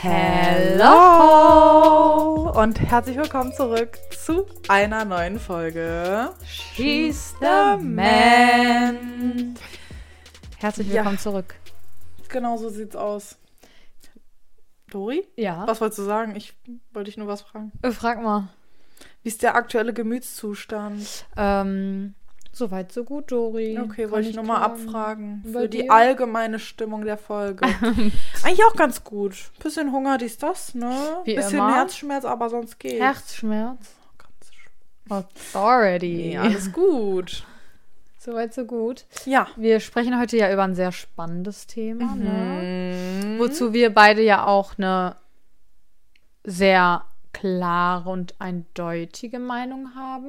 Hello und herzlich willkommen zurück zu einer neuen Folge She's the Man. Herzlich willkommen zurück. Genau so sieht's aus. Dori? Ja? Was wolltest du sagen? Ich wollte dich nur was fragen. Frag mal. Wie ist der aktuelle Gemütszustand? Soweit so gut, Dori. Okay, wollte ich nur mal abfragen. Bei Für die dir? allgemeine Stimmung der Folge. Eigentlich auch ganz gut. Bisschen Hunger, dies, das, ne? Wie Bisschen immer. Herzschmerz, aber sonst geht's. Herzschmerz. Ganz schlimm. Authority. Nee, alles gut. Soweit so gut. Ja. Wir sprechen heute ja über ein sehr spannendes Thema, ne? Mhm. Wozu wir beide ja auch eine sehr klare und eindeutige Meinung haben.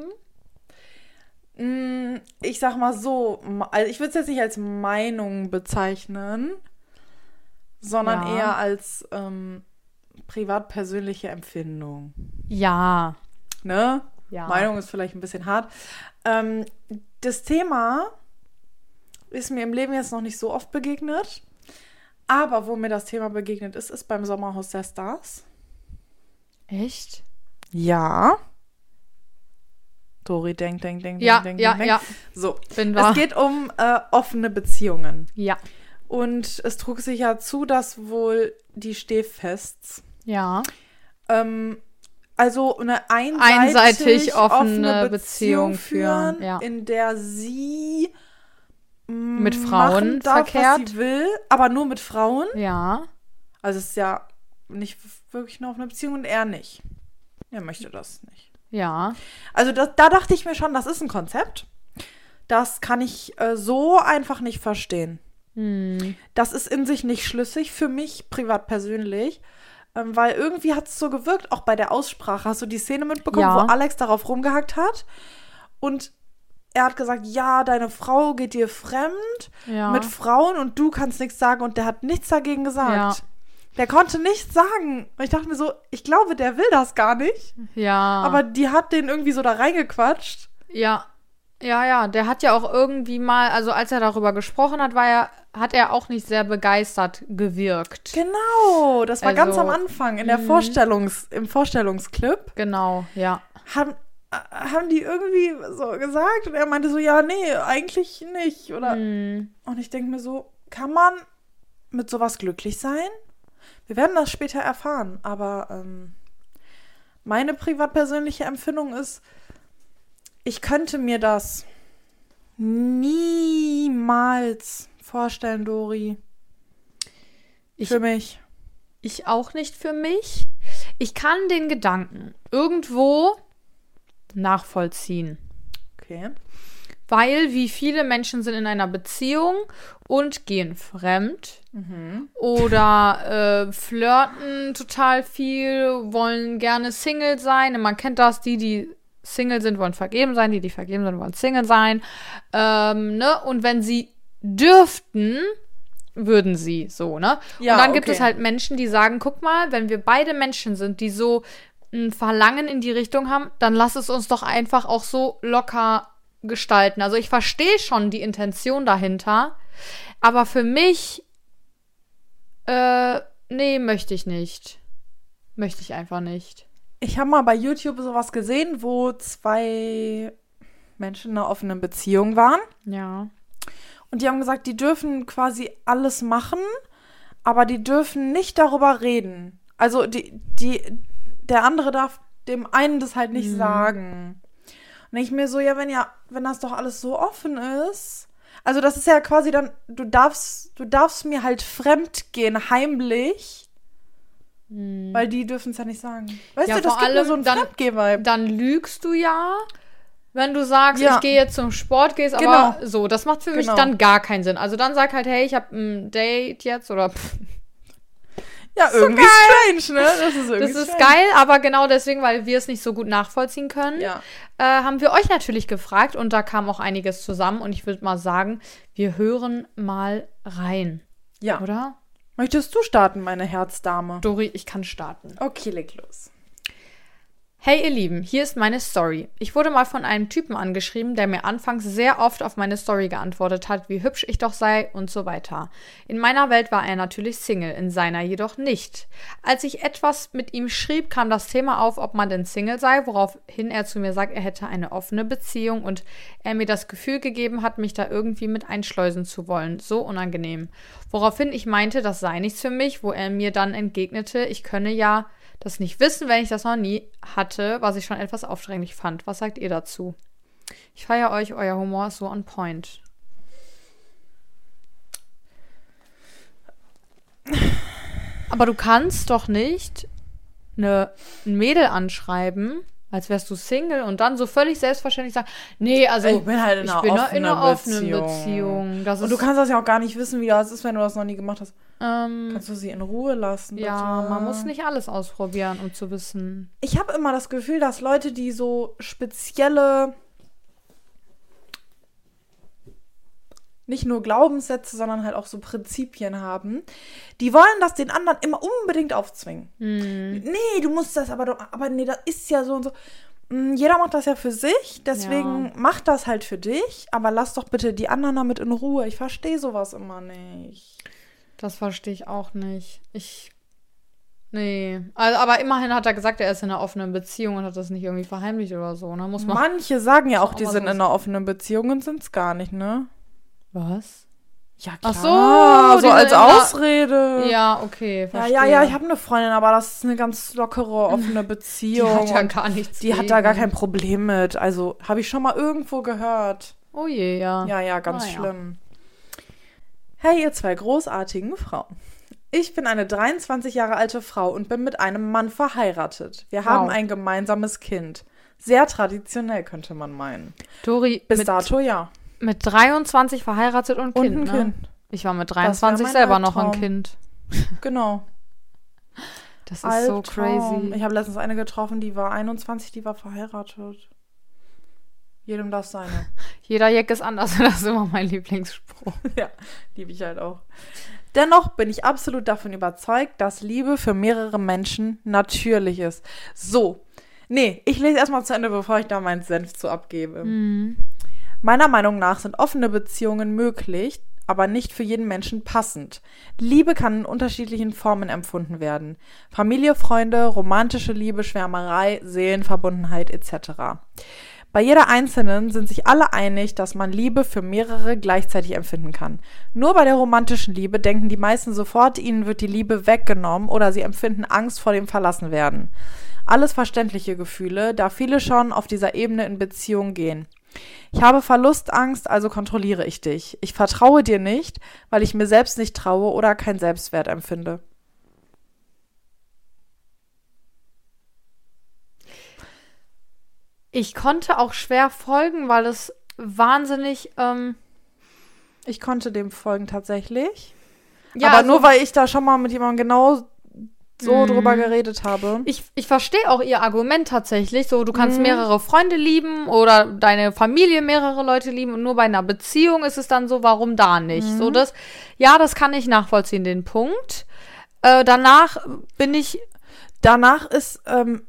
Ich sag mal so, also ich würde es jetzt nicht als Meinung bezeichnen, sondern Ja. eher als privat-persönliche Empfindung. Ja. Ne? Ja. Meinung ist vielleicht ein bisschen hart. Das Thema ist mir im Leben jetzt noch nicht so oft begegnet, aber wo mir das Thema begegnet ist, ist beim Sommerhaus der Stars. Echt? Ja. Dori, denk. Ja. So, Bin wahr. es geht um offene Beziehungen. Ja. Und es trug sich ja zu, dass wohl die Stehfests, Ja. also eine Einseitig offene Beziehung führen, ja. in der sie Mit Frauen machen darf, verkehrt. was sie will, aber nur mit Frauen. Ja. Also es ist ja nicht wirklich eine offene Beziehung und er nicht. Er möchte das nicht. Ja. Also da dachte ich mir schon, das ist ein Konzept. Das kann ich so einfach nicht verstehen. Das ist in sich nicht schlüssig für mich, privat persönlich. Weil irgendwie hat es so gewirkt, auch bei der Aussprache. Hast du die Szene mitbekommen, Ja. wo Alex darauf rumgehackt hat? Und er hat gesagt, ja, deine Frau geht dir fremd Ja. mit Frauen und du kannst nichts sagen. Und der hat nichts dagegen gesagt. Ja. Der konnte nichts sagen. Und ich dachte mir so, ich glaube, der will das gar nicht. Ja. Aber die hat den irgendwie so da reingequatscht. Ja. Ja. Der hat ja auch irgendwie mal, also als er darüber gesprochen hat, hat er auch nicht sehr begeistert gewirkt. Genau, das war Also, ganz am Anfang in der im Vorstellungsclip. Genau, ja. Haben die irgendwie so gesagt und er meinte so, ja, nee, eigentlich nicht. Oder und ich denke mir so, kann man mit sowas glücklich sein? Wir werden das später erfahren, aber meine privat-persönliche Empfindung ist, ich könnte mir das niemals vorstellen, Dori. Für mich. Ich auch nicht für mich. Ich kann den Gedanken irgendwo nachvollziehen. Okay. Weil wie viele Menschen sind in einer Beziehung und gehen fremd oder flirten total viel, wollen gerne Single sein. Und man kennt das, die Single sind, wollen vergeben sein, die vergeben sind, wollen Single sein. Ne? Und wenn sie dürften, würden sie so, ne? Ja, und dann gibt okay. es halt Menschen, die sagen, guck mal, wenn wir beide Menschen sind, die so ein Verlangen in die Richtung haben, dann lass es uns doch einfach auch so locker gestalten. Also ich verstehe schon die Intention dahinter, aber für mich, nee, möchte ich nicht. Möchte ich einfach nicht. Ich habe mal bei YouTube sowas gesehen, wo zwei Menschen in einer offenen Beziehung waren. Ja. Und die haben gesagt, die dürfen quasi alles machen, aber die dürfen nicht darüber reden. Also der andere darf dem einen das halt nicht sagen. Und ich mir so, ja, wenn das doch alles so offen ist. Also das ist ja quasi dann, du darfst mir halt fremd gehen, heimlich. Weil die dürfen es ja nicht sagen. Weißt Ja, du, das vor gibt mir allem so einen dann- Fremdgeh-Vibe. Dann lügst du ja, wenn du sagst, Ja. ich gehe jetzt zum Sport, gehst Genau. aber so. Das macht für mich Genau. dann gar keinen Sinn. Also dann sag halt, hey, ich habe ein Date jetzt oder Ja, irgendwie strange, ne? Das ist irgendwie das ist strange. geil, aber genau deswegen, weil wir es nicht so gut nachvollziehen können, Ja. haben wir euch natürlich gefragt und da kam auch einiges zusammen und ich würde mal sagen, wir hören mal rein. Ja. Oder? Möchtest du starten, meine Herzdame? Dori, ich kann starten. Okay, leg los. Hey ihr Lieben, hier ist meine Story. Ich wurde mal von einem Typen angeschrieben, der mir anfangs sehr oft auf meine Story geantwortet hat, wie hübsch ich doch sei und so weiter. In meiner Welt war er natürlich Single, in seiner jedoch nicht. Als ich etwas mit ihm schrieb, kam das Thema auf, ob man denn Single sei, woraufhin er zu mir sagt, er hätte eine offene Beziehung und er mir das Gefühl gegeben hat, mich da irgendwie mit einschleusen zu wollen. So unangenehm. Woraufhin ich meinte, das sei nichts für mich, wo er mir dann entgegnete, ich könne ja das nicht wissen, wenn ich das noch nie hatte, was ich schon etwas aufdringlich fand. Was sagt ihr dazu? Ich feiere euch, euer Humor ist so on point. Aber du kannst doch nicht ein Mädel anschreiben, als wärst du Single und dann so völlig selbstverständlich sagen, nee, also Ich bin halt in einer offenen Beziehung. Das Und ist, du kannst das ja auch gar nicht wissen, wie das ist, wenn du das noch nie gemacht hast. Kannst du sie in Ruhe lassen, bitte? ja, man muss nicht alles ausprobieren, um zu wissen. Ich habe immer das Gefühl, dass Leute, die so spezielle, nicht nur Glaubenssätze, sondern halt auch so Prinzipien haben, die wollen das den anderen immer unbedingt aufzwingen. Nee, du musst das aber nee, das ist ja so und so. Jeder macht das ja für sich, deswegen mach das halt für dich, aber lass doch bitte die anderen damit in Ruhe. Ich verstehe sowas immer nicht. Das verstehe ich auch nicht. Nee. Also, aber immerhin hat er gesagt, er ist in einer offenen Beziehung und hat das nicht irgendwie verheimlicht oder so. Ne? Muss man Manche sagen ja auch, die mal sind so in einer offenen Beziehung und sind es gar nicht, ne? Was? Ja, Ach klar. so, so die als sind in einer- Ausrede. Ja, okay, verstehe. Ja, ich habe eine Freundin, aber das ist eine ganz lockere, offene Die Beziehung. hat ja und gar nichts die hat da gar gegen. kein Problem mit. Also, habe ich schon mal irgendwo gehört. Oh je, ja. Ja, ganz Ah, ja. schlimm. Hey, ihr zwei großartigen Frauen. Ich bin eine 23 Jahre alte Frau und bin mit einem Mann verheiratet. Wir haben ein gemeinsames Kind. Sehr traditionell, könnte man meinen. Dori, Bis dato, ja. mit 23 verheiratet und Und Kind, ein ne? Kind. Ich war mit Das wär 23 mein selber noch ein Albtraum. Kind. Genau. Das ist so crazy. Ich habe letztens eine getroffen, die war 21, die war verheiratet. Jedem das seine. Jeder Jack ist anders, das ist immer mein Lieblingsspruch. Ja, liebe ich halt auch. Dennoch bin ich absolut davon überzeugt, dass Liebe für mehrere Menschen natürlich ist. So. Nee, ich lese erstmal zu Ende, bevor ich da meinen Senf zu abgebe. Meiner Meinung nach sind offene Beziehungen möglich, aber nicht für jeden Menschen passend. Liebe kann in unterschiedlichen Formen empfunden werden. Familie, Freunde, romantische Liebe, Schwärmerei, Seelenverbundenheit etc. Bei jeder Einzelnen sind sich alle einig, dass man Liebe für mehrere gleichzeitig empfinden kann. Nur bei der romantischen Liebe denken die meisten sofort, ihnen wird die Liebe weggenommen oder sie empfinden Angst vor dem Verlassenwerden. Alles verständliche Gefühle, da viele schon auf dieser Ebene in Beziehung gehen. Ich habe Verlustangst, also kontrolliere ich dich. Ich vertraue dir nicht, weil ich mir selbst nicht traue oder keinen Selbstwert empfinde. Ich konnte auch schwer folgen, weil es wahnsinnig, Ich konnte dem folgen tatsächlich. ja, aber also, nur, weil ich da schon mal mit jemandem genau so drüber geredet habe. ich verstehe auch ihr Argument tatsächlich. So, du kannst mehrere Freunde lieben oder deine Familie mehrere Leute lieben und nur bei einer Beziehung ist es dann so, warum da nicht? So, das kann ich nachvollziehen, den Punkt. Danach bin ich. Danach ist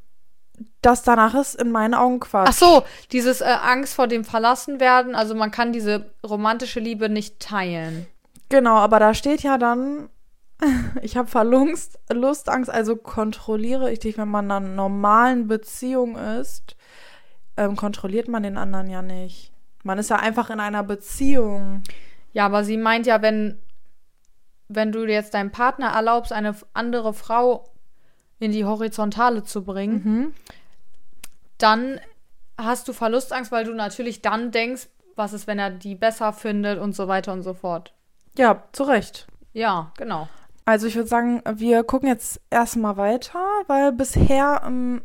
in meinen Augen Quatsch. Ach so, dieses Angst vor dem Verlassenwerden. Also man kann diese romantische Liebe nicht teilen. Genau, aber da steht ja dann, ich habe Verlustangst, also kontrolliere ich dich, wenn man in einer normalen Beziehung ist, kontrolliert man den anderen ja nicht. Man ist ja einfach in einer Beziehung. Ja, aber sie meint ja, wenn du jetzt deinem Partner erlaubst, eine andere Frau in die Horizontale zu bringen, dann hast du Verlustangst, weil du natürlich dann denkst, was ist, wenn er die besser findet und so weiter und so fort. Ja, zu Recht. Ja, genau. Also ich würde sagen, wir gucken jetzt erstmal weiter, weil bisher,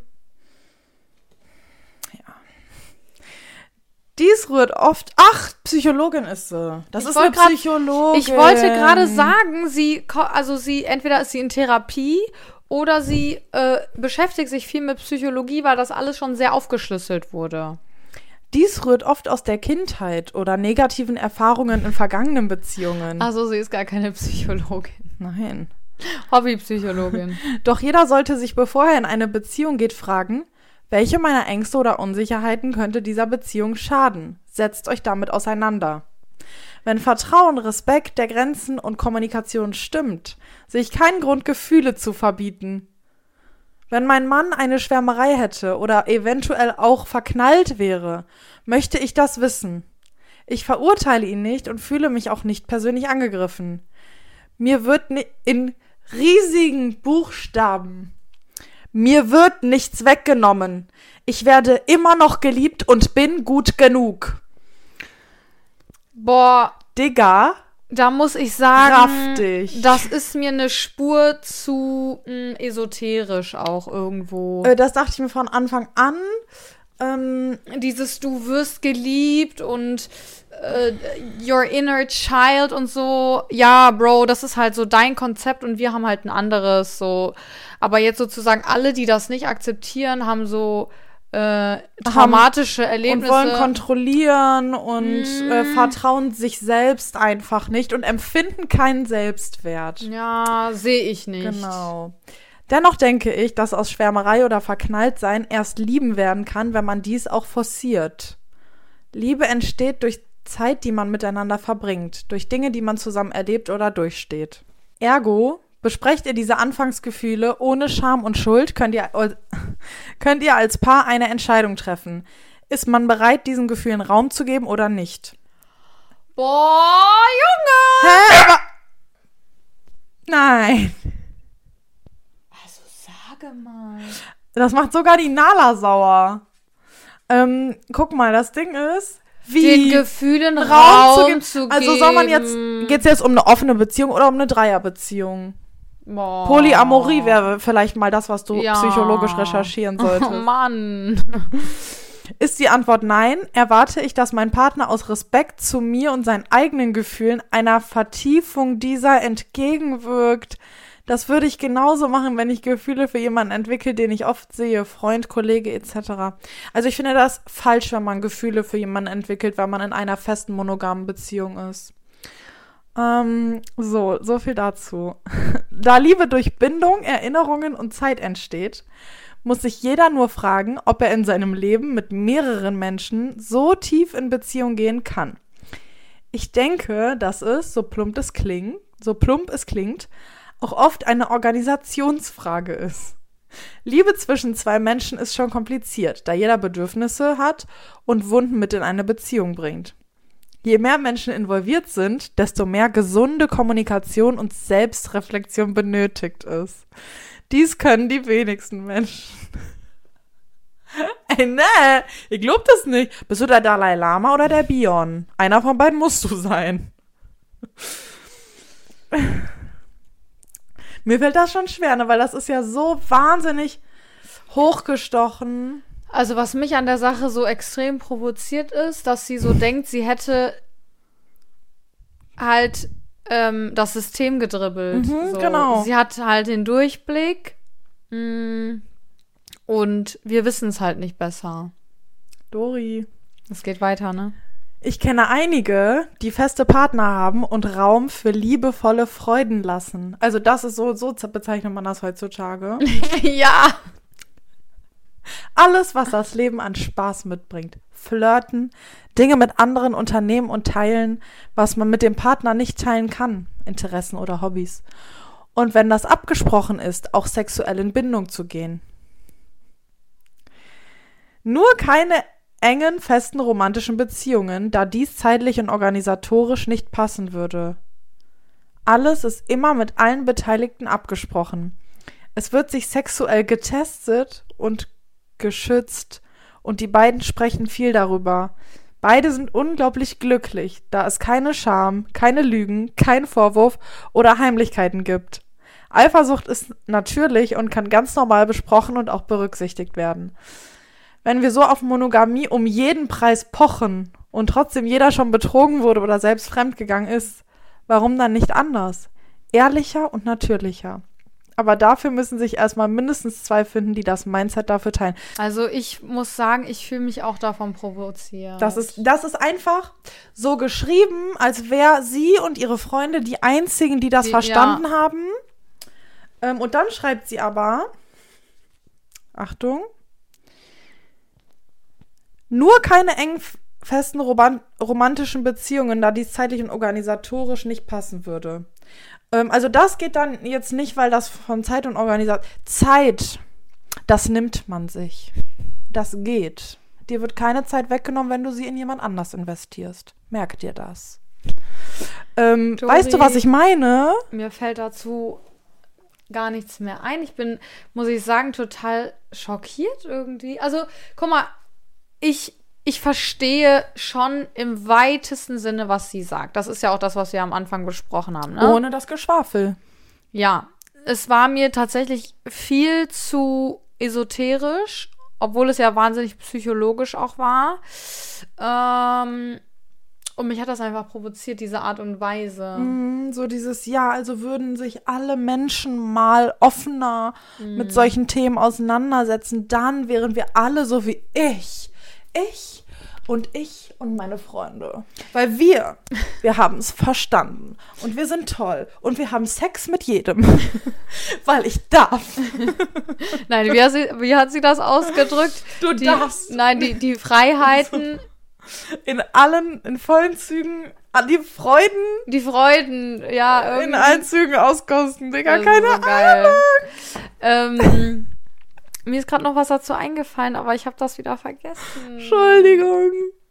dies rührt oft, Psychologin ist sie. Das ist eine Psychologin. Ich wollte gerade sagen, entweder ist sie in Therapie oder sie beschäftigt sich viel mit Psychologie, weil das alles schon sehr aufgeschlüsselt wurde. Dies rührt oft aus der Kindheit oder negativen Erfahrungen in vergangenen Beziehungen. Also sie ist gar keine Psychologin. Nein. Hobbypsychologin. Doch jeder sollte sich, bevor er in eine Beziehung geht, fragen, Welche meiner Ängste oder Unsicherheiten könnte dieser Beziehung schaden? Setzt euch damit auseinander. Wenn Vertrauen, Respekt der Grenzen und Kommunikation stimmt, sehe ich keinen Grund, Gefühle zu verbieten. Wenn mein Mann eine Schwärmerei hätte oder eventuell auch verknallt wäre, möchte ich das wissen. Ich verurteile ihn nicht und fühle mich auch nicht persönlich angegriffen. Mir wird in riesigen Buchstaben: Mir wird nichts weggenommen. Ich werde immer noch geliebt und bin gut genug. Boah, Digga, da muss ich sagen, kraftig. das ist mir eine Spur zu esoterisch auch irgendwo. Das dachte ich mir von Anfang an. Dieses du wirst geliebt und your inner child und so. Ja, Bro, das ist halt so dein Konzept und wir haben halt ein anderes. So. Aber jetzt sozusagen alle, die das nicht akzeptieren, haben so traumatische Erlebnisse. Und wollen kontrollieren und vertrauen sich selbst einfach nicht und empfinden keinen Selbstwert. Ja, sehe ich nicht. Genau. Dennoch denke ich, dass aus Schwärmerei oder Verknalltsein erst Lieben werden kann, wenn man dies auch forciert. Liebe entsteht durch Zeit, die man miteinander verbringt, durch Dinge, die man zusammen erlebt oder durchsteht. Ergo, besprecht ihr diese Anfangsgefühle ohne Scham und Schuld, könnt ihr als Paar eine Entscheidung treffen. Ist man bereit, diesen Gefühlen Raum zu geben oder nicht? Boah, Junge! Hä? Aber nein. Also sage mal. Das macht sogar die Nala sauer. Guck mal, das Ding ist, Den Gefühlen Raum zu geben. Also soll man jetzt, geht's jetzt um eine offene Beziehung oder um eine Dreierbeziehung? Boah. Polyamorie wäre vielleicht mal das, was du psychologisch recherchieren solltest. Oh Mann. Ist die Antwort nein, erwarte ich, dass mein Partner aus Respekt zu mir und seinen eigenen Gefühlen einer Vertiefung dieser entgegenwirkt. Das würde ich genauso machen, wenn ich Gefühle für jemanden entwickle, den ich oft sehe, Freund, Kollege etc. Also ich finde das falsch, wenn man Gefühle für jemanden entwickelt, weil man in einer festen monogamen Beziehung ist. So viel dazu. Da Liebe durch Bindung, Erinnerungen und Zeit entsteht, muss sich jeder nur fragen, ob er in seinem Leben mit mehreren Menschen so tief in Beziehung gehen kann. Ich denke, dass es, so plump es klingt, auch oft eine Organisationsfrage ist. Liebe zwischen zwei Menschen ist schon kompliziert, da jeder Bedürfnisse hat und Wunden mit in eine Beziehung bringt. Je mehr Menschen involviert sind, desto mehr gesunde Kommunikation und Selbstreflexion benötigt ist. Dies können die wenigsten Menschen. Ey, ne, ich glaub das nicht. Bist du der Dalai Lama oder der Bion? Einer von beiden musst du sein. Mir fällt das schon schwer, ne, weil das ist ja so wahnsinnig hochgestochen. Also was mich an der Sache so extrem provoziert ist, dass sie so denkt, sie hätte halt das System gedribbelt. So. Genau. Sie hat halt den Durchblick und wir wissen es halt nicht besser. Dori. Es geht weiter, ne? Ich kenne einige, die feste Partner haben und Raum für liebevolle Freuden lassen. Also das ist so bezeichnet man das heutzutage. Ja. Alles, was das Leben an Spaß mitbringt. Flirten, Dinge mit anderen unternehmen und teilen, was man mit dem Partner nicht teilen kann. Interessen oder Hobbys. Und wenn das abgesprochen ist, auch sexuell in Bindung zu gehen. Nur keine engen, festen romantischen Beziehungen, da dies zeitlich und organisatorisch nicht passen würde. Alles ist immer mit allen Beteiligten abgesprochen. Es wird sich sexuell getestet und geschützt und die beiden sprechen viel darüber. Beide sind unglaublich glücklich, da es keine Scham, keine Lügen, kein Vorwurf oder Heimlichkeiten gibt. Eifersucht ist natürlich und kann ganz normal besprochen und auch berücksichtigt werden. Wenn wir so auf Monogamie um jeden Preis pochen und trotzdem jeder schon betrogen wurde oder selbst fremdgegangen ist, warum dann nicht anders? Ehrlicher und natürlicher. Aber dafür müssen sich erstmal mindestens zwei finden, die das Mindset dafür teilen. Also ich muss sagen, ich fühle mich auch davon provoziert. Das ist einfach so geschrieben, als wäre sie und ihre Freunde die einzigen, die das verstanden haben. Und dann schreibt sie aber, Achtung, Nur keine engen, festen romantischen Beziehungen, da dies zeitlich und organisatorisch nicht passen würde. Also das geht dann jetzt nicht, weil das von Zeit und Organisation... Zeit, das nimmt man sich. Das geht. Dir wird keine Zeit weggenommen, wenn du sie in jemand anders investierst. Merk dir das. Weißt du, was ich meine? Mir fällt dazu gar nichts mehr ein. Ich bin, muss ich sagen, total schockiert irgendwie. Also, guck mal, ich verstehe schon im weitesten Sinne, was sie sagt. Das ist ja auch das, was wir am Anfang besprochen haben, ne? Ohne das Geschwafel. Ja, es war mir tatsächlich viel zu esoterisch, obwohl es ja wahnsinnig psychologisch auch war. Und mich hat das einfach provoziert, diese Art und Weise. So dieses, ja, also würden sich alle Menschen mal offener mit solchen Themen auseinandersetzen, dann wären wir alle so wie ich und meine Freunde. Weil wir haben es verstanden und wir sind toll und wir haben Sex mit jedem, weil ich darf. Nein, wie hat sie das ausgedrückt? Du darfst. Nein, die Freiheiten... In vollen Zügen, die Freuden, ja. Irgendwie. In allen Zügen auskosten, Digga, keine Ahnung. Mir ist gerade noch was dazu eingefallen, aber ich habe das wieder vergessen. Entschuldigung.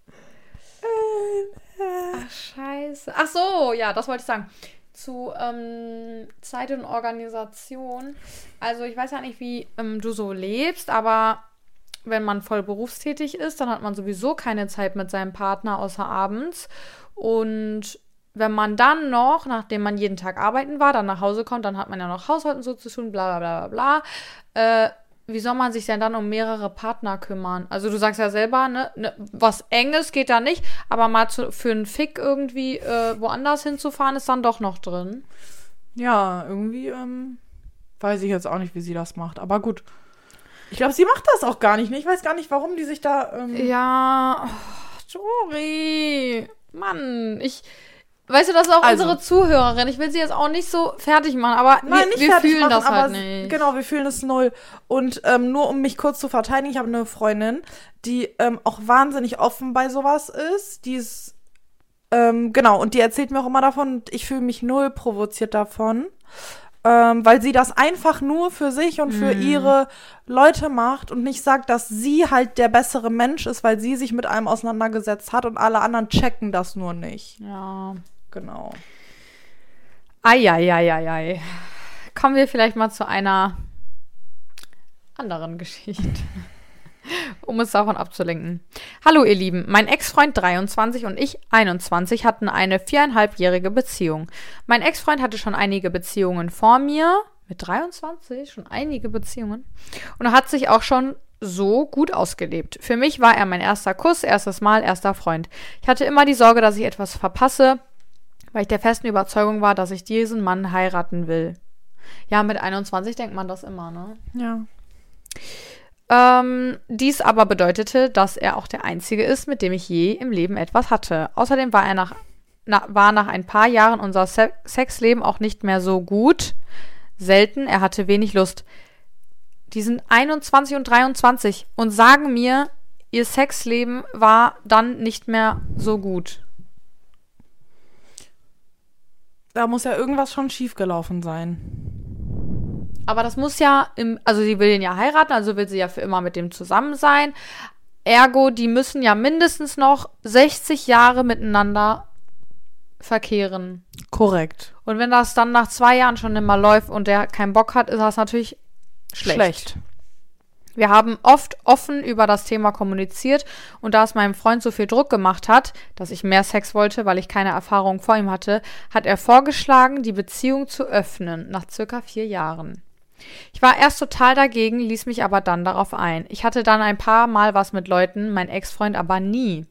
Ach, scheiße. Ach so, ja, das wollte ich sagen. Zu Zeit und Organisation. Also ich weiß ja nicht, wie du so lebst, aber wenn man voll berufstätig ist, dann hat man sowieso keine Zeit mit seinem Partner außer abends. Und wenn man dann noch, nachdem man jeden Tag arbeiten war, dann nach Hause kommt, dann hat man ja noch Haushalt und so zu tun, bla bla bla bla. Wie soll man sich denn dann um mehrere Partner kümmern? Also du sagst ja selber, ne, was Enges geht da nicht, aber mal für einen Fick irgendwie woanders hinzufahren, ist dann doch noch drin. Ja, irgendwie weiß ich jetzt auch nicht, wie sie das macht, aber gut. Ich glaube, sie macht das auch gar nicht. Ich weiß gar nicht, warum die sich da... Ja, Tori, Mann, weißt du, das ist auch unsere Zuhörerin. Ich will sie jetzt auch nicht so fertig machen, aber wir fühlen das halt nicht. Genau, wir fühlen es null. Und nur um mich kurz zu verteidigen, ich habe eine Freundin, die auch wahnsinnig offen bei sowas ist. Die ist, genau, und die erzählt mir auch immer davon und ich fühle mich null provoziert davon. Weil sie das einfach nur für sich und für ihre Leute macht und nicht sagt, dass sie halt der bessere Mensch ist, weil sie sich mit allem auseinandergesetzt hat und alle anderen checken das nur nicht. Ja. Genau. Eieieiei. Kommen wir vielleicht mal zu einer anderen Geschichte. Um es davon abzulenken. Hallo ihr Lieben, mein Ex-Freund 23 und ich 21 hatten eine 4,5-jährige Beziehung. Mein Ex-Freund hatte schon einige Beziehungen vor mir, mit 23 schon einige Beziehungen, und hat sich auch schon so gut ausgelebt. Für mich war er mein erster Kuss, erstes Mal, erster Freund. Ich hatte immer die Sorge, dass ich etwas verpasse, weil ich der festen Überzeugung war, dass ich diesen Mann heiraten will. Ja, mit 21 denkt man das immer, ne? Ja. Dies aber bedeutete, dass er auch der Einzige ist, mit dem ich je im Leben etwas hatte. Außerdem war er nach ein paar Jahren unser Sexleben auch nicht mehr so gut. Selten, er hatte wenig Lust. Die sind 21 und 23 und sagen mir, ihr Sexleben war dann nicht mehr so gut. Da muss ja irgendwas schon schiefgelaufen sein. Aber das muss ja, also sie will ihn ja heiraten, also will sie ja für immer mit dem zusammen sein. Ergo, die müssen ja mindestens noch 60 Jahre miteinander verkehren. Korrekt. Und wenn das dann nach 2 Jahren schon immer läuft und der keinen Bock hat, ist das natürlich schlecht. Wir haben oft offen über das Thema kommuniziert und da es meinem Freund so viel Druck gemacht hat, dass ich mehr Sex wollte, weil ich keine Erfahrung vor ihm hatte, hat er vorgeschlagen, die Beziehung zu öffnen, nach circa 4 Jahren. Ich war erst total dagegen, ließ mich aber dann darauf ein. Ich hatte dann ein paar Mal was mit Leuten, mein Ex-Freund aber nie.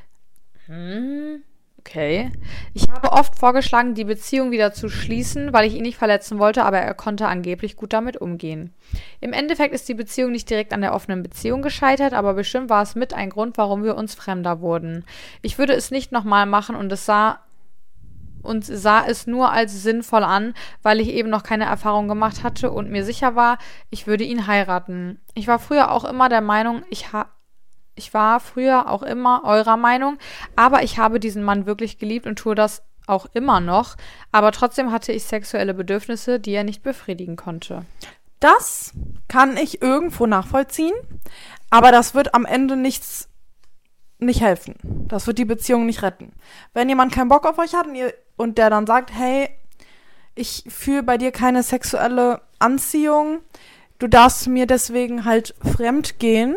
Okay. Ich habe oft vorgeschlagen, die Beziehung wieder zu schließen, weil ich ihn nicht verletzen wollte, aber er konnte angeblich gut damit umgehen. Im Endeffekt ist die Beziehung nicht direkt an der offenen Beziehung gescheitert, aber bestimmt war es mit ein Grund, warum wir uns fremder wurden. Ich würde es nicht nochmal machen und sah es nur als sinnvoll an, weil ich eben noch keine Erfahrung gemacht hatte und mir sicher war, ich würde ihn heiraten. Ich war früher auch immer der Meinung, ich war früher auch immer eurer Meinung, aber ich habe diesen Mann wirklich geliebt und tue das auch immer noch. Aber trotzdem hatte ich sexuelle Bedürfnisse, die er nicht befriedigen konnte. Das kann ich irgendwo nachvollziehen, aber das wird am Ende nicht helfen. Das wird die Beziehung nicht retten. Wenn jemand keinen Bock auf euch hat und der dann sagt, hey, ich fühle bei dir keine sexuelle Anziehung, du darfst mir deswegen halt fremd gehen,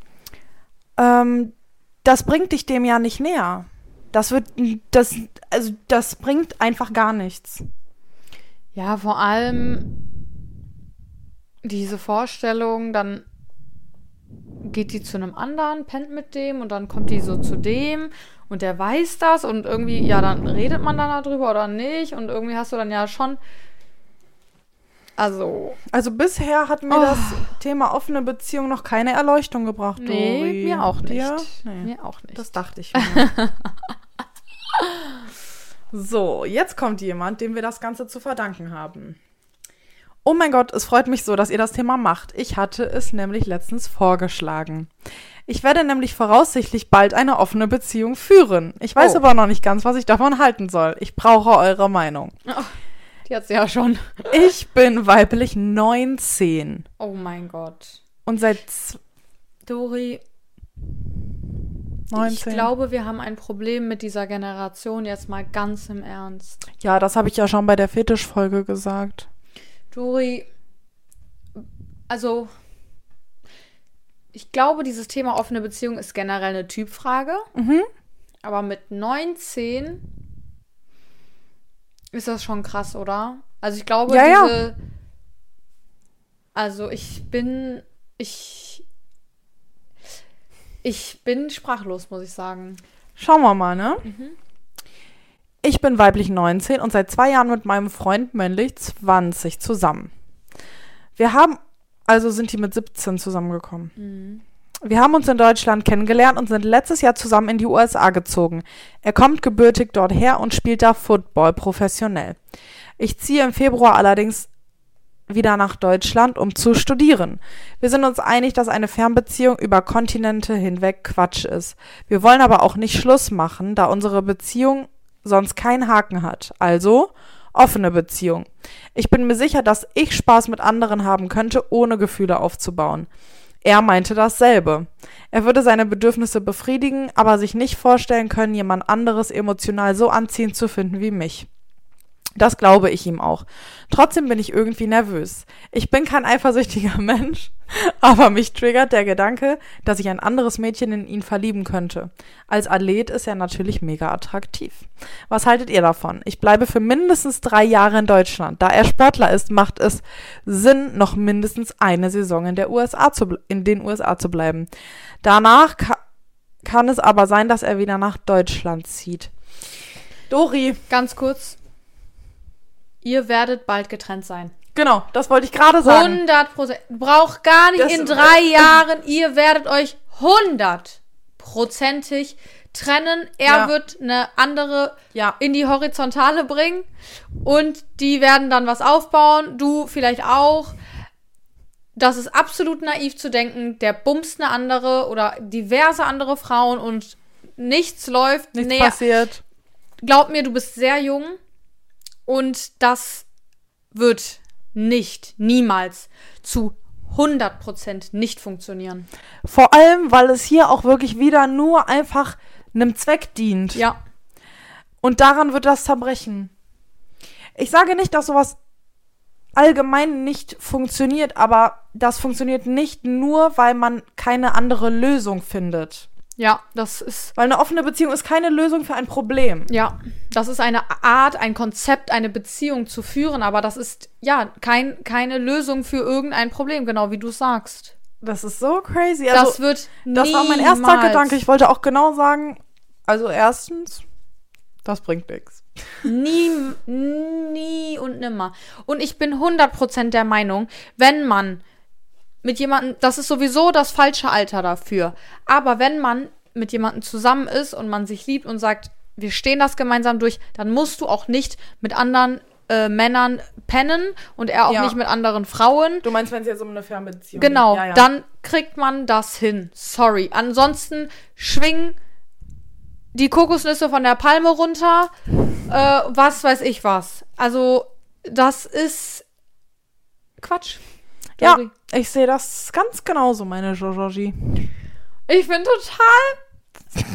das bringt dich dem ja nicht näher. Das bringt einfach gar nichts. Ja, vor allem diese Vorstellung, dann geht die zu einem anderen, pennt mit dem und dann kommt die so zu dem und der weiß das und irgendwie, ja, dann redet man dann darüber oder nicht und irgendwie hast du dann ja schon, also bisher hat mir das Thema offene Beziehung noch keine Erleuchtung gebracht, Dori. Nee, mir auch nicht. Ja? Nee. Mir auch nicht. Das dachte ich mir. So, jetzt kommt jemand, dem wir das Ganze zu verdanken haben. Oh mein Gott, es freut mich so, dass ihr das Thema macht. Ich hatte es nämlich letztens vorgeschlagen. Ich werde nämlich voraussichtlich bald eine offene Beziehung führen. Ich weiß aber noch nicht ganz, was ich davon halten soll. Ich brauche eure Meinung. Oh, die hat sie ja schon. Ich bin weiblich 19. Oh mein Gott. Und seit Dori, 19. ich glaube, wir haben ein Problem mit dieser Generation, jetzt mal ganz im Ernst. Ja, das habe ich ja schon bei der Fetischfolge gesagt. Dori, also ich glaube, dieses Thema offene Beziehung ist generell eine Typfrage. Aber mit 19 ist das schon krass, oder? Also ich glaube, also ich bin sprachlos, muss ich sagen. Schauen wir mal, ne? Ich bin weiblich 19 und seit 2 Jahren mit meinem Freund männlich 20 zusammen. Sind die mit 17 zusammengekommen. Wir haben uns in Deutschland kennengelernt und sind letztes Jahr zusammen in die USA gezogen. Er kommt gebürtig dort her und spielt da Football professionell. Ich ziehe im Februar allerdings wieder nach Deutschland, um zu studieren. Wir sind uns einig, dass eine Fernbeziehung über Kontinente hinweg Quatsch ist. Wir wollen aber auch nicht Schluss machen, da unsere Beziehung sonst keinen Haken hat. Also offene Beziehung. Ich bin mir sicher, dass ich Spaß mit anderen haben könnte, ohne Gefühle aufzubauen. Er meinte dasselbe. Er würde seine Bedürfnisse befriedigen, aber sich nicht vorstellen können, jemand anderes emotional so anziehend zu finden wie mich. Das glaube ich ihm auch. Trotzdem bin ich irgendwie nervös. Ich bin kein eifersüchtiger Mensch, aber mich triggert der Gedanke, dass ich ein anderes Mädchen in ihn verlieben könnte. Als Athlet ist er natürlich mega attraktiv. Was haltet ihr davon? Ich bleibe für mindestens 3 Jahre in Deutschland. Da er Sportler ist, macht es Sinn, noch mindestens eine Saison in den USA zu bleiben. Danach kann es aber sein, dass er wieder nach Deutschland zieht. Dori. Ganz kurz. Ihr werdet bald getrennt sein. Genau, das wollte ich gerade sagen. 100%. Braucht gar nicht in 3 Jahren. Ihr werdet euch 100%ig trennen. Er wird eine andere in die Horizontale bringen. Und die werden dann was aufbauen. Du vielleicht auch. Das ist absolut naiv zu denken. Der bumst eine andere oder diverse andere Frauen und nichts läuft. Nichts passiert. Glaub mir, du bist sehr jung. Und das wird niemals zu 100% nicht funktionieren. Vor allem, weil es hier auch wirklich wieder nur einfach einem Zweck dient. Ja. Und daran wird das zerbrechen. Ich sage nicht, dass sowas allgemein nicht funktioniert, aber das funktioniert nicht nur, weil man keine andere Lösung findet. Ja, das ist... Weil eine offene Beziehung ist keine Lösung für ein Problem. Ja, das ist eine Art, ein Konzept, eine Beziehung zu führen, aber das ist, keine Lösung für irgendein Problem, genau wie du sagst. Das ist so crazy. Also, das wird Das war mein erster Gedanke. Ich wollte auch genau sagen, also erstens, das bringt nichts. Nie und nimmer. Und ich bin 100% der Meinung, wenn man mit jemandem, das ist sowieso das falsche Alter dafür. Aber wenn man mit jemandem zusammen ist und man sich liebt und sagt, wir stehen das gemeinsam durch, dann musst du auch nicht mit anderen Männern pennen und er auch nicht mit anderen Frauen. Du meinst, wenn es jetzt um eine Fernbeziehung geht? Genau, dann kriegt man das hin. Sorry. Ansonsten schwing die Kokosnüsse von der Palme runter, was weiß ich was. Also, das ist Quatsch. Sorry. Ja, ich sehe das ganz genauso, meine Jojoji. Ich bin total...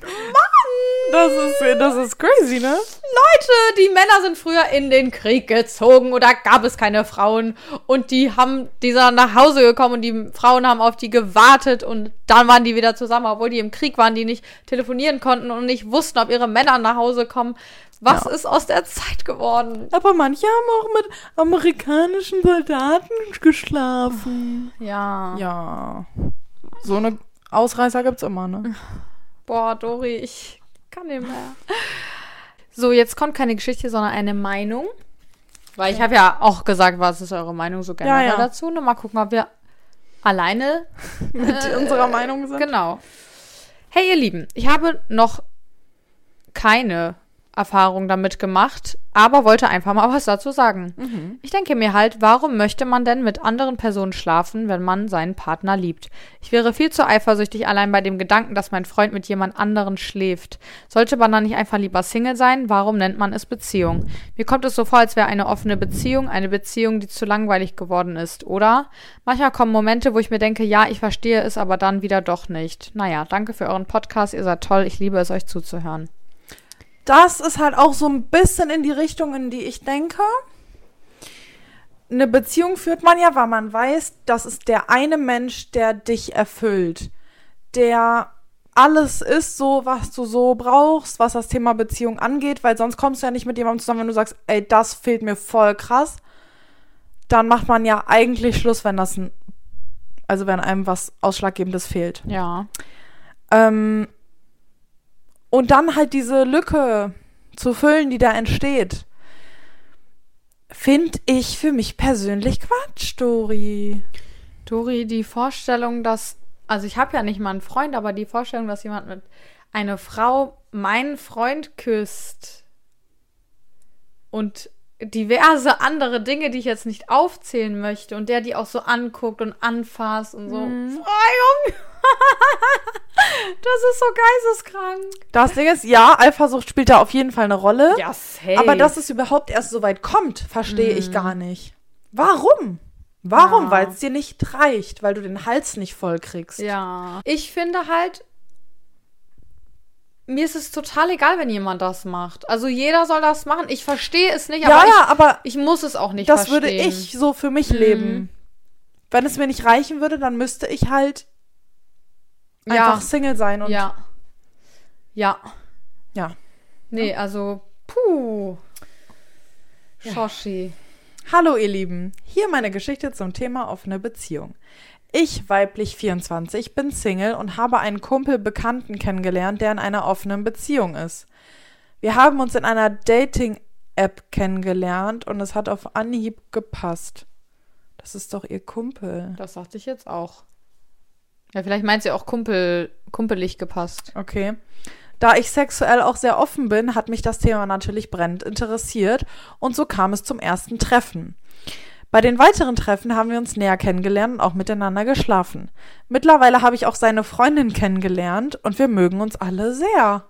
Mann! Das ist crazy, ne? Leute, die Männer sind früher in den Krieg gezogen oder gab es keine Frauen und die sind nach Hause gekommen und die Frauen haben auf die gewartet und dann waren die wieder zusammen, obwohl die im Krieg waren, die nicht telefonieren konnten und nicht wussten, ob ihre Männer nach Hause kommen. Was ist aus der Zeit geworden? Aber manche haben auch mit amerikanischen Soldaten geschlafen. Ja. Ja. So eine Ausreißer gibt's immer, ne? Boah, Dori, ich kann nicht mehr. So, jetzt kommt keine Geschichte, sondern eine Meinung. Weil ich habe ja auch gesagt, was ist eure Meinung so generell dazu. Und mal gucken, ob wir alleine mit unserer Meinung sind. Genau. Hey, ihr Lieben, ich habe noch keine Erfahrung damit gemacht, aber wollte einfach mal was dazu sagen. Mhm. Ich denke mir halt, warum möchte man denn mit anderen Personen schlafen, wenn man seinen Partner liebt? Ich wäre viel zu eifersüchtig allein bei dem Gedanken, dass mein Freund mit jemand anderen schläft. Sollte man dann nicht einfach lieber Single sein? Warum nennt man es Beziehung? Mir kommt es so vor, als wäre eine offene Beziehung eine Beziehung, die zu langweilig geworden ist, oder? Manchmal kommen Momente, wo ich mir denke, ja, ich verstehe es, aber dann wieder doch nicht. Naja, danke für euren Podcast, ihr seid toll, ich liebe es, euch zuzuhören. Das ist halt auch so ein bisschen in die Richtung, in die ich denke. Eine Beziehung führt man ja, weil man weiß, das ist der eine Mensch, der dich erfüllt. Der alles ist so, was du so brauchst, was das Thema Beziehung angeht, weil sonst kommst du ja nicht mit jemandem zusammen, wenn du sagst, ey, das fehlt mir voll krass. Dann macht man ja eigentlich Schluss, wenn wenn einem was Ausschlaggebendes fehlt. Ja. Und dann halt diese Lücke zu füllen, die da entsteht, finde ich für mich persönlich Quatsch, Dori. Dori, die Vorstellung, also ich habe ja nicht mal einen Freund, aber die Vorstellung, dass jemand mit einer Frau meinen Freund küsst und diverse andere Dinge, die ich jetzt nicht aufzählen möchte und der die auch so anguckt und anfasst und so. Junge! Das ist so geisteskrank. Das Ding ist, ja, Eifersucht spielt da auf jeden Fall eine Rolle. Ja, safe. Aber dass es überhaupt erst so weit kommt, verstehe ich gar nicht. Warum? Warum? Ja. Weil es dir nicht reicht, weil du den Hals nicht voll kriegst. Ja. Ich finde halt, mir ist es total egal, wenn jemand das macht. Also jeder soll das machen. Ich verstehe es nicht, aber ich muss es auch nicht verstehen. Das würde ich so für mich leben. Wenn es mir nicht reichen würde, dann müsste ich halt einfach Single sein. Und Ja. Nee, also, puh. Shoshi. Hallo ihr Lieben, hier meine Geschichte zum Thema offene Beziehung. Ich, weiblich 24, bin Single und habe einen Kumpel-Bekannten kennengelernt, der in einer offenen Beziehung ist. Wir haben uns in einer Dating-App kennengelernt und es hat auf Anhieb gepasst. Das ist doch ihr Kumpel. Das dachte ich jetzt auch. Ja, vielleicht meint sie auch kumpelig gepasst. Okay. Da ich sexuell auch sehr offen bin, hat mich das Thema natürlich brennend interessiert und so kam es zum ersten Treffen. Bei den weiteren Treffen haben wir uns näher kennengelernt und auch miteinander geschlafen. Mittlerweile habe ich auch seine Freundin kennengelernt und wir mögen uns alle sehr.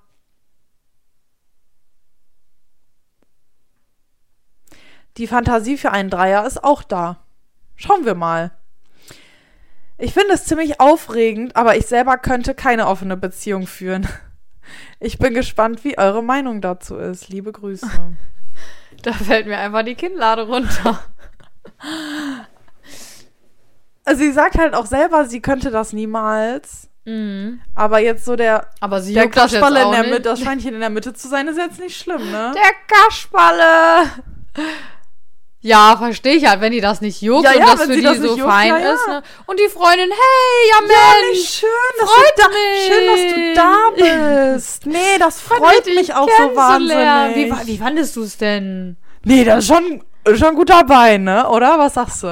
Die Fantasie für einen Dreier ist auch da. Schauen wir mal. Ich finde es ziemlich aufregend, aber ich selber könnte keine offene Beziehung führen. Ich bin gespannt, wie eure Meinung dazu ist. Liebe Grüße. Da fällt mir einfach die Kinnlade runter. Also sie sagt halt auch selber, sie könnte das niemals. Mhm. Aber jetzt so der Kasperle in der Mitte, das Schweinchen in der Mitte zu sein, ist jetzt nicht schlimm, ne? Der Kasperle! Ja, verstehe ich halt, wenn die das nicht juckt und das für die so fein ist. Ne? Und die Freundin, hey, ja Mensch, schön, dass du da bist. Nee, das freut mich auch so wahnsinnig. Wie fandest du es denn? Nee, das ist schon gut dabei, ne? Oder? Was sagst du?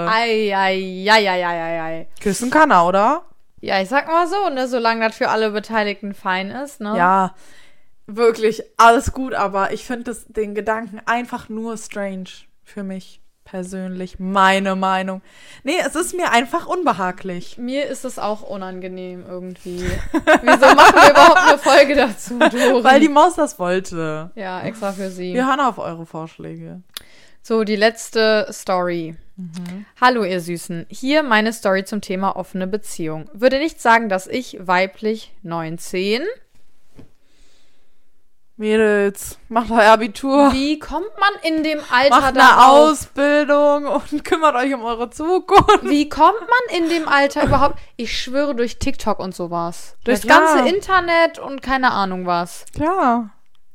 Ei. Küssen kann er, oder? Ja, ich sag mal so, ne? Solange das für alle Beteiligten fein ist, ne? Ja. wirklich alles gut, aber ich finde den Gedanken einfach nur strange für mich persönlich. Meine Meinung. Nee, es ist mir einfach unbehaglich. Mir ist es auch unangenehm irgendwie. Wieso machen wir überhaupt eine Folge dazu, Dori? Weil die Maus das wollte. Ja, extra für sie. Wir hören auf eure Vorschläge. So, die letzte Story. Hallo, ihr Süßen. Hier meine Story zum Thema offene Beziehung. Würde nicht sagen, dass ich, weiblich 19... Mädels, macht euer Abitur. Wie kommt man in dem Alter Macht darauf? eine Ausbildung und kümmert euch um eure Zukunft. Wie kommt man in dem Alter überhaupt? Ich schwöre, durch TikTok und sowas. Durchs Ja, ganze Internet und keine Ahnung was. Klar.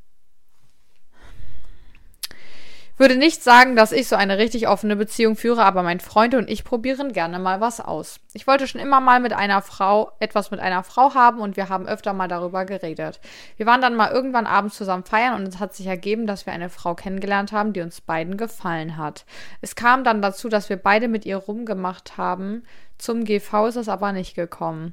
Würde nicht sagen, dass ich so eine richtig offene Beziehung führe, aber mein Freund und ich probieren gerne mal was aus. Ich wollte schon immer mal etwas mit einer Frau haben und wir haben öfter mal darüber geredet. Wir waren dann mal irgendwann abends zusammen feiern und es hat sich ergeben, dass wir eine Frau kennengelernt haben, die uns beiden gefallen hat. Es kam dann dazu, dass wir beide mit ihr rumgemacht haben. Zum GV ist es aber nicht gekommen.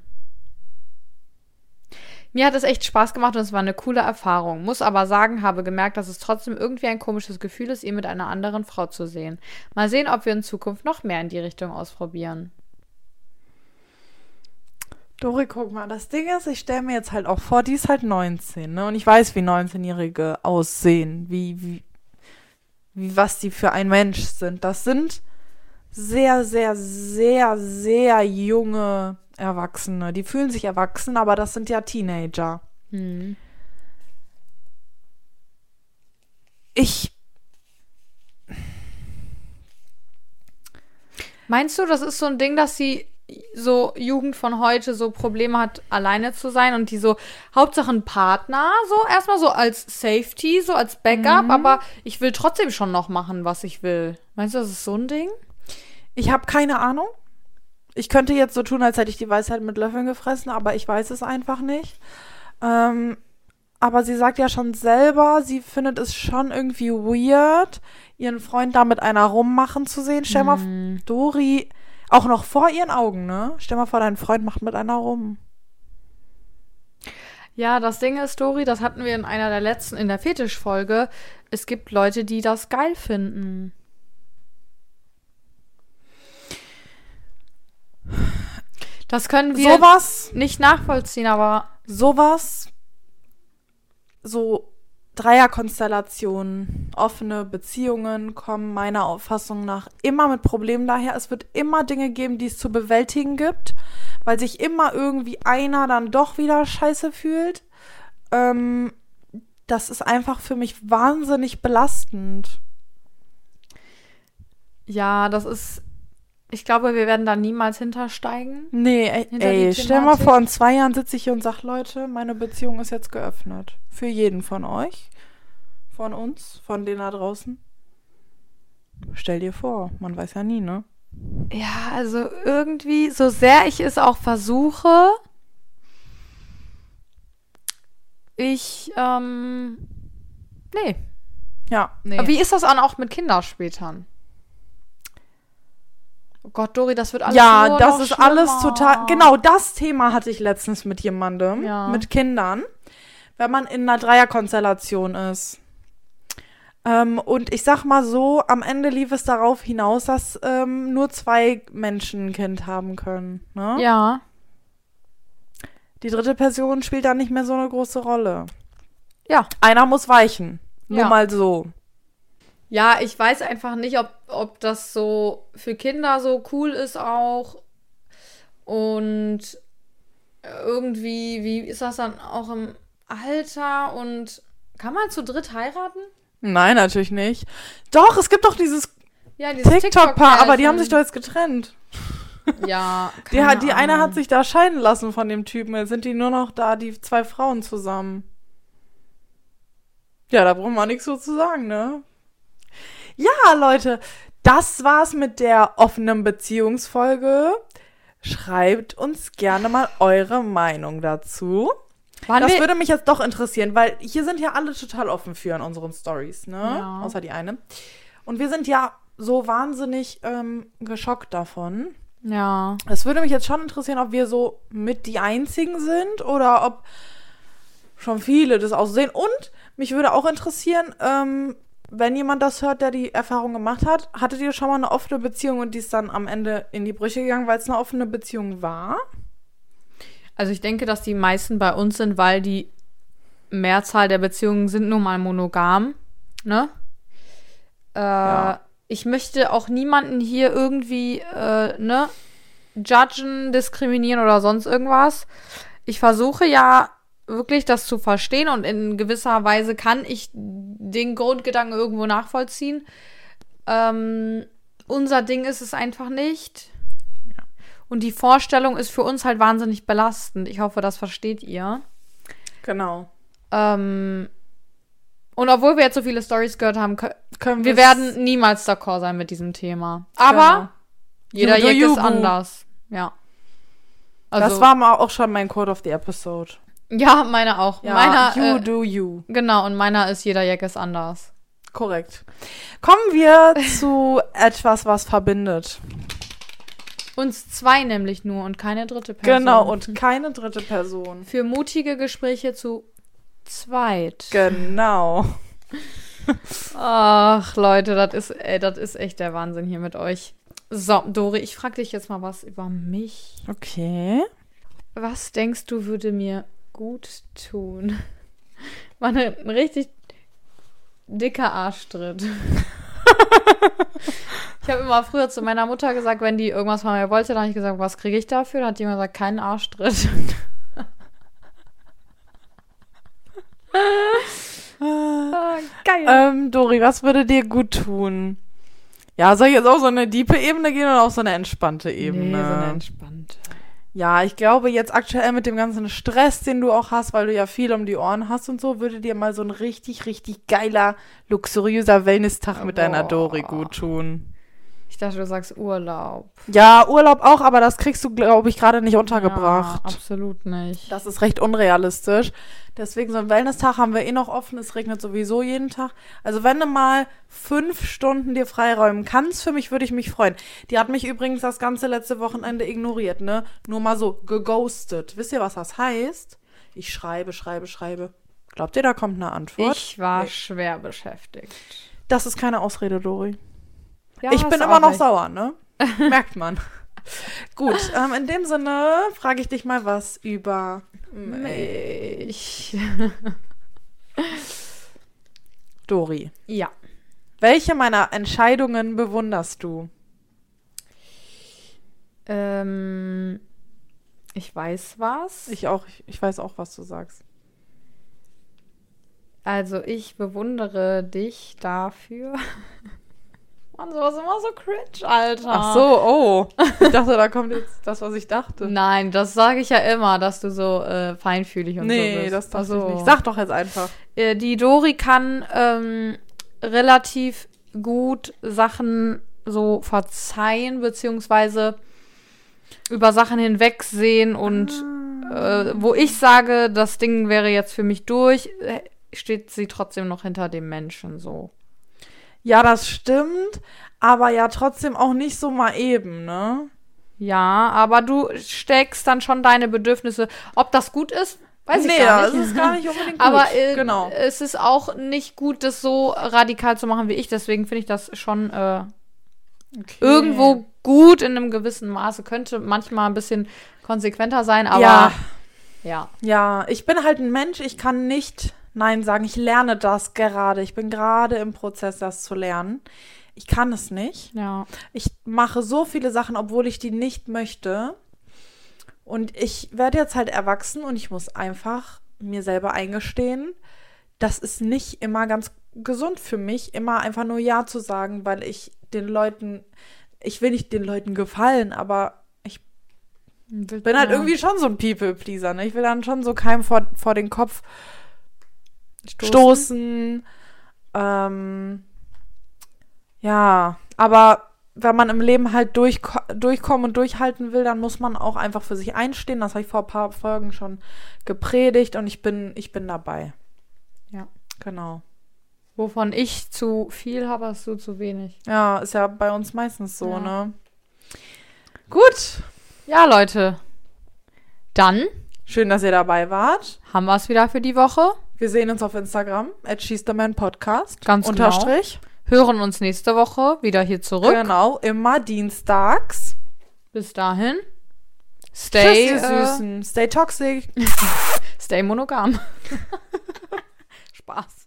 Mir hat es echt Spaß gemacht und es war eine coole Erfahrung. Muss aber sagen, habe gemerkt, dass es trotzdem irgendwie ein komisches Gefühl ist, ihn mit einer anderen Frau zu sehen. Mal sehen, ob wir in Zukunft noch mehr in die Richtung ausprobieren. Dori, guck mal, das Ding ist, ich stelle mir jetzt halt auch vor, die ist halt 19, ne? Und ich weiß, wie 19-Jährige aussehen, was die für ein Mensch sind. Das sind sehr, sehr, sehr, sehr junge Erwachsene. Die fühlen sich erwachsen, aber das sind ja Teenager. Meinst du, das ist so ein Ding, dass die so Jugend von heute so Probleme hat, alleine zu sein und die so Hauptsache ein Partner, so erstmal so als Safety, so als Backup, aber ich will trotzdem schon noch machen, was ich will. Meinst du, das ist so ein Ding? Ich habe keine Ahnung. Ich könnte jetzt so tun, als hätte ich die Weisheit mit Löffeln gefressen, aber ich weiß es einfach nicht. Aber sie sagt ja schon selber, sie findet es schon irgendwie weird, ihren Freund da mit einer rummachen zu sehen. Stell mal, Dori, auch noch vor ihren Augen, ne? Stell mal vor, dein Freund macht mit einer rum. Ja, das Ding ist, Dori, das hatten wir in einer der letzten, in der Fetischfolge. Es gibt Leute, die das geil finden. Das können wir nicht nachvollziehen, aber sowas, so Dreierkonstellationen, offene Beziehungen kommen meiner Auffassung nach immer mit Problemen daher. Es wird immer Dinge geben, die es zu bewältigen gibt, weil sich immer irgendwie einer dann doch wieder scheiße fühlt. Das ist einfach für mich wahnsinnig belastend. Ja, das ist... Ich glaube, wir werden da niemals hintersteigen. Nee, ey, stell mal vor, in 2 Jahren sitze ich hier und sag, Leute, meine Beziehung ist jetzt geöffnet. Für jeden von euch, von uns, von denen da draußen. Stell dir vor, man weiß ja nie, ne? Ja, also irgendwie, so sehr ich es auch versuche, nee. Ja, nee. Aber wie ist das dann auch mit Kinderspätern? Oh Gott, Dori, das wird alles ja, das ist schlimmer. Alles total. Genau, das Thema hatte ich letztens mit jemandem, mit Kindern, wenn man in einer Dreierkonstellation ist. Und ich sag mal so, am Ende lief es darauf hinaus, dass nur 2 Menschen ein Kind haben können. Ne? Ja. Die dritte Person spielt da nicht mehr so eine große Rolle. Ja. Einer muss weichen. Nur mal so. Ja, ich weiß einfach nicht, ob das so für Kinder so cool ist auch. Und irgendwie, wie ist das dann auch im Alter? Und kann man zu dritt heiraten? Nein, natürlich nicht. Doch, es gibt doch dieses dieses TikTok-Paar, aber die haben sich doch jetzt getrennt. Ja, die eine hat sich da scheiden lassen von dem Typen. Jetzt sind die nur noch da, die 2 Frauen zusammen. Ja, da brauchen wir nichts so zu sagen, ne? Ja, Leute, das war's mit der offenen Beziehungsfolge. Schreibt uns gerne mal eure Meinung dazu. Das würde mich jetzt doch interessieren, weil hier sind ja alle total offen für in unseren Stories, ne? Ja. Außer die eine. Und wir sind ja so wahnsinnig geschockt davon. Ja. Es würde mich jetzt schon interessieren, ob wir so mit die Einzigen sind oder ob schon viele das auch so sehen. Und mich würde auch interessieren, wenn jemand das hört, der die Erfahrung gemacht hat, hattet ihr schon mal eine offene Beziehung und die ist dann am Ende in die Brüche gegangen, weil es eine offene Beziehung war? Also ich denke, dass die meisten bei uns sind, weil die Mehrzahl der Beziehungen sind nun mal monogam, ne? Ja. Ich möchte auch niemanden hier irgendwie, judgen, diskriminieren oder sonst irgendwas. Ich versuche ja wirklich das zu verstehen und in gewisser Weise kann ich den Grundgedanken irgendwo nachvollziehen. Unser Ding ist es einfach nicht. Ja. Und die Vorstellung ist für uns halt wahnsinnig belastend. Ich hoffe, das versteht ihr. Genau. Und obwohl wir jetzt so viele Storys gehört haben, Können wir werden niemals d'accord sein mit diesem Thema. Aber jeder You do Jack you, ist boo. anders. Ja. Also, das war mal auch schon mein Code of the Episode. ja, meine auch. Ja, Meiner, you do you. genau, und meiner ist jeder Jack ist anders. Korrekt. Kommen wir zu etwas, was verbindet. Uns zwei nämlich nur und keine dritte Person. Genau, und keine dritte Person. für mutige Gespräche zu zweit. Genau. Ach, Leute, das ist echt der Wahnsinn hier mit euch. So, Dori, ich frage dich jetzt mal was über mich. Okay. Was denkst du, würde mir gut tun? War ein richtig dicker Arschtritt. Ich habe immer früher zu meiner Mutter gesagt, wenn die irgendwas von mir wollte, dann habe ich gesagt, was kriege ich dafür? Dann hat die immer gesagt, keinen Arschtritt. Geil. Dori, was würde dir gut tun? Ja, soll ich jetzt auch so eine diepe Ebene gehen oder auch so eine entspannte Ebene? Nee, so eine entspannte. Ja, ich glaube jetzt aktuell mit dem ganzen Stress, den du auch hast, weil du ja viel um die Ohren hast und so, würde dir mal so ein richtig, richtig geiler, luxuriöser Wellness-Tag mit deiner Dori gut tun. Ich dachte, du sagst Urlaub. Ja, Urlaub auch, aber das kriegst du, glaube ich, gerade nicht untergebracht. Ja, absolut nicht. Das ist recht unrealistisch. Deswegen so ein Wellness-Tag haben wir eh noch offen. Es regnet sowieso jeden Tag. Also wenn du mal 5 Stunden dir freiräumen kannst, für mich würde ich mich freuen. Die hat mich übrigens das ganze letzte Wochenende ignoriert, ne? Nur mal so geghostet. Wisst ihr, was das heißt? Ich schreibe. Glaubt ihr, da kommt eine Antwort? Ich war schwer beschäftigt. Das ist keine Ausrede, Dori. Ja, Ich hast bin du immer auch noch recht. sauer, ne? Merkt man. Gut, in dem Sinne frage ich dich mal was über Mich. Dori. Ja. Welche meiner Entscheidungen bewunderst du? Ich weiß was. Ich auch. Ich weiß auch, was du sagst. Also ich bewundere dich dafür. Mann, sowas ist immer so cringe, Alter. Ach so, oh. Ich dachte, da kommt jetzt das, was ich dachte. Nein, das sage ich ja immer, dass du so feinfühlig und so bist. Nee, das dachte Also, ich nicht. Sag doch jetzt einfach. Die Dori kann relativ gut Sachen so verzeihen, beziehungsweise über Sachen hinwegsehen und wo ich sage, das Ding wäre jetzt für mich durch, steht sie trotzdem noch hinter dem Menschen so. Ja, das stimmt, aber ja trotzdem auch nicht so mal eben, ne? Ja, aber du steckst dann schon deine Bedürfnisse. Ob das gut ist, weiß ich gar nicht. Nee, das ist gar nicht unbedingt gut. Aber genau. es ist auch nicht gut, das so radikal zu machen wie ich. Deswegen finde ich das schon Okay. irgendwo gut in einem gewissen Maße. Könnte manchmal ein bisschen konsequenter sein, aber ja. Ja, ich bin halt ein Mensch, ich kann nicht Nein sagen. Ich lerne das gerade. Ich bin gerade im Prozess, das zu lernen. Ich kann es nicht. Ja. Ich mache so viele Sachen, obwohl ich die nicht möchte. Und ich werde jetzt halt erwachsen und ich muss einfach mir selber eingestehen, das ist nicht immer ganz gesund für mich, immer einfach nur Ja zu sagen, weil ich will nicht den Leuten gefallen, aber ich bin halt irgendwie schon so ein People-Pleaser, ne? Ich will dann schon so keinem vor den Kopf stoßen. Ja, aber wenn man im Leben halt durchkommen und durchhalten will, dann muss man auch einfach für sich einstehen. Das habe ich vor ein paar Folgen schon gepredigt und ich bin dabei. Ja. Genau. Wovon ich zu viel habe, hast du zu wenig. Ja, ist ja bei uns meistens so, Ja. ne? Gut. Ja, Leute. Dann Schön, dass ihr dabei wart. Haben wir es wieder für die Woche. Wir sehen uns auf Instagram, @She'sTheManPodcast. Ganz genau. Hören uns nächste Woche wieder hier zurück. Genau, immer dienstags. Bis dahin. Stay Tschüss, ihr Süßen. Stay toxic. Stay monogam. Spaß.